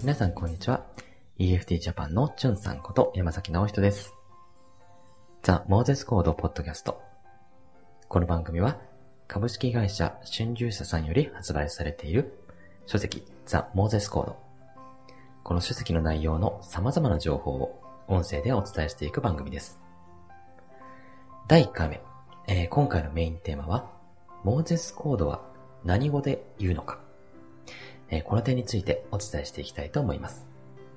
皆さんこんにちは。EFT ジャパンのチュンさんこと山崎直人です。ザ・モーゼスコードポッドキャスト。この番組は株式会社春秋社さんより発売されている書籍ザ・モーゼスコード。この書籍の内容の様々な情報を音声でお伝えしていく番組です。第1回目、今回のメインテーマはモーゼスコードは何語で言うのか。この点についてお伝えしていきたいと思います。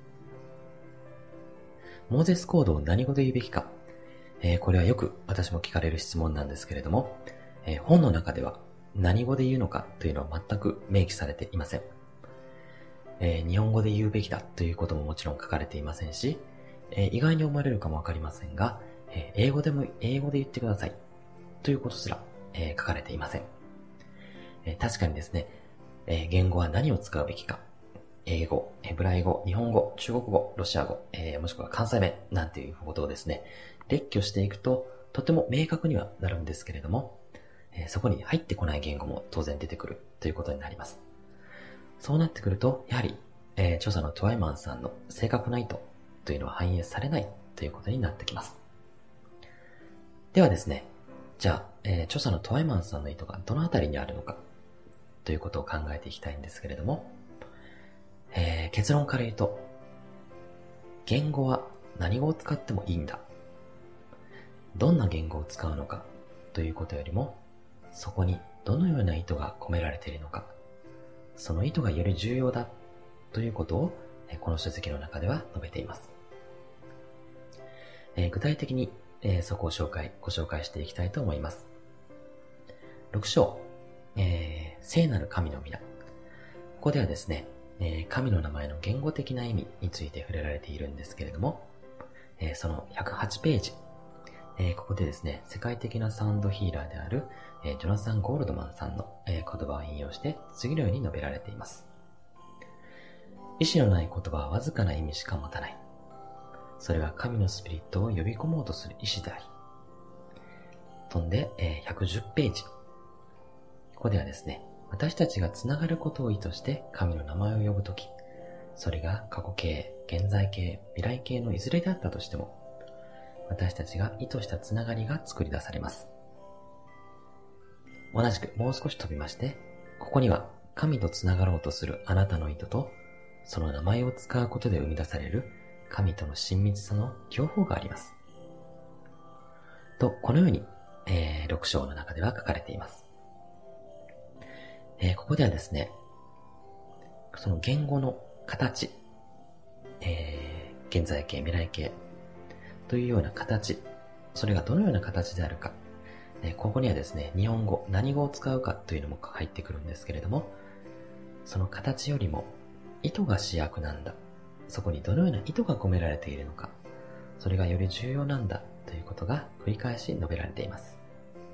モーゼスコードを何語で言うべきか、これはよく私も聞かれる質問なんですけれども、本の中では何語で言うのかというのは全く明記されていません。日本語で言うべきだということももちろん書かれていませんし、意外に思われるかもわかりませんが、英語で言ってくださいということすら、書かれていません。確かにですね、言語は何を使うべきか、英語、ヘブライ語、日本語、中国語、ロシア語、もしくは関西弁なんていうことをですね、列挙していくととても明確にはなるんですけれども、そこに入ってこない言語も当然出てくるということになります。そうなってくると、やはり、著者のトワイマンさんの正確な意図というのは反映されないということになってきます。ではですね、じゃあ、著者のトワイマンさんの意図がどのあたりにあるのかということを考えていきたいんですけれども、結論から言うと、言語は何語を使ってもいいんだ。どんな言語を使うのかということよりも、そこにどのような意図が込められているのか、その意図がより重要だということを、この書籍の中では述べています。具体的に、そこをご紹介していきたいと思います。6章、聖なる神の皆。ここではですね、神の名前の言語的な意味について触れられているんですけれども、その108ページ、ここでですね、世界的なサウンドヒーラーである、ジョナサン・ゴールドマンさんの、言葉を引用して次のように述べられています。意志のない言葉はわずかな意味しか持たない。それは神のスピリットを呼び込もうとする意志であり。飛んで、110ページ。ここではですね、私たちがつながることを意図して神の名前を呼ぶとき、それが過去形、現在形、未来形のいずれであったとしても、私たちが意図したつながりが作り出されます。同じくもう少し飛びまして、ここには神とつながろうとするあなたの意図と、その名前を使うことで生み出される神との親密さの両方があります。と、このように、6章の中では書かれています。ここではですね、その言語の形、現在形、未来形というような形、それがどのような形であるか、ここにはですね、日本語、何語を使うかというのも入ってくるんですけれども、その形よりも意図が主役なんだ。そこにどのような意図が込められているのか、それがより重要なんだということが繰り返し述べられています。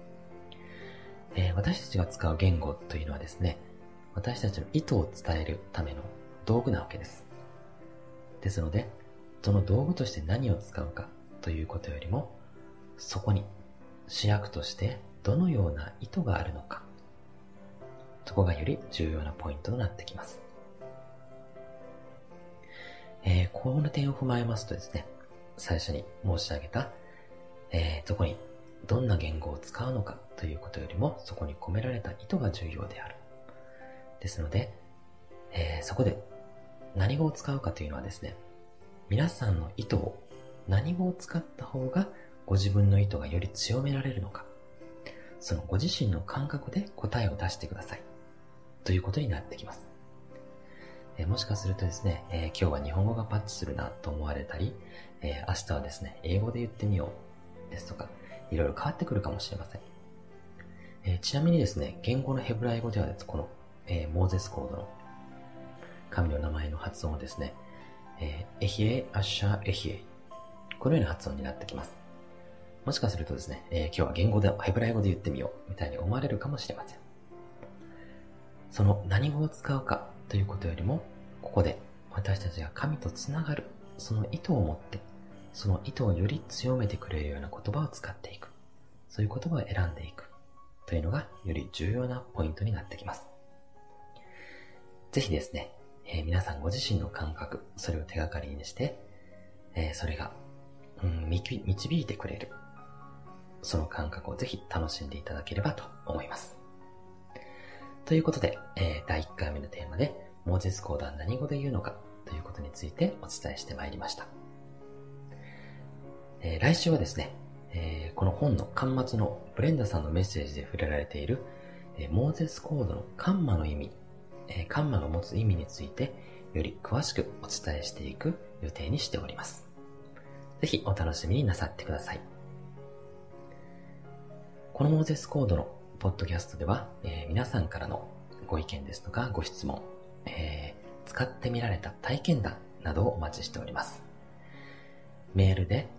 私たちが使う言語というのはですね、私たちの意図を伝えるための道具なわけです。ですので、その道具として何を使うかということよりも、そこに主役としてどのような意図があるのか、そこがより重要なポイントとなってきます。この点を踏まえますとですね、最初に申し上げた、そこにどんな言語を使うのかということよりも、そこに込められた意図が重要である。ですので、そこで何語を使うかというのはですね、皆さんの意図を何語を使った方がご自分の意図がより強められるのか、そのご自身の感覚で答えを出してくださいということになってきます。もしかするとですね、今日は日本語がパッチするなと思われたり、明日はですね、英語で言ってみようですとか、いろいろ変わってくるかもしれません。ちなみにですね、言語のヘブライ語ではです、この、モーゼスコードの神の名前の発音をですね、エヒエ、アッシャー、エヒエ、このような発音になってきます。もしかするとですね、今日は言語で、ヘブライ語で言ってみようみたいに思われるかもしれません。その何語を使うかということよりも、ここで私たちが神とつながる、その意図を持って、その意図をより強めてくれるような言葉を使っていく。そういう言葉を選んでいく。というのがより重要なポイントになってきます。ぜひですね、 皆さんご自身の感覚、それを手がかりにして、それが、導いてくれる。その感覚をぜひ楽しんでいただければと思います。ということで、第1回目のテーマで、モーゼスコードは何語で言うのかということについてお伝えしてまいりました。来週はですね、この本の巻末のブレンダさんのメッセージで触れられている、モーゼスコードのカンマの意味、カンマの持つ意味についてより詳しくお伝えしていく予定にしております。ぜひお楽しみになさってください。このモーゼスコードのポッドキャストでは、皆さんからのご意見ですとかご質問、使ってみられた体験談などをお待ちしております。メールで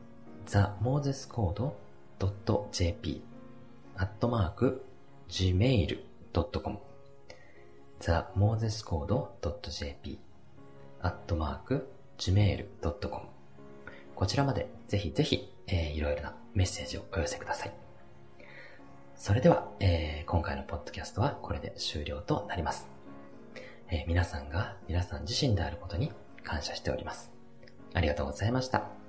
themosescode.jp @gmail.com themosescode.jp @gmail.com こちらまでぜひぜひ、いろいろなメッセージをお寄せください。それでは、今回のポッドキャストはこれで終了となります。皆さんが皆さん自身であることに感謝しております。ありがとうございました。